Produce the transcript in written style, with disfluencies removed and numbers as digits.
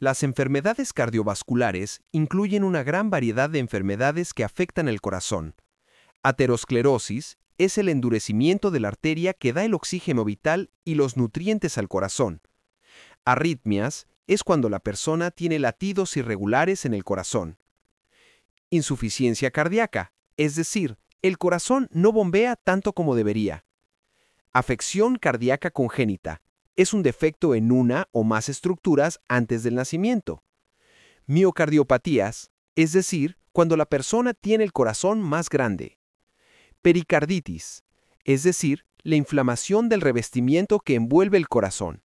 Las enfermedades cardiovasculares incluyen una gran variedad de enfermedades que afectan el corazón. Aterosclerosis es el endurecimiento de la arteria que da el oxígeno vital y los nutrientes al corazón. Arritmias es cuando la persona tiene latidos irregulares en el corazón. Insuficiencia cardíaca, es decir, el corazón no bombea tanto como debería. Afección cardíaca congénita, es un defecto en una o más estructuras antes del nacimiento. Miocardiopatías, es decir, cuando la persona tiene el corazón más grande. Pericarditis, es decir, la inflamación del revestimiento que envuelve el corazón.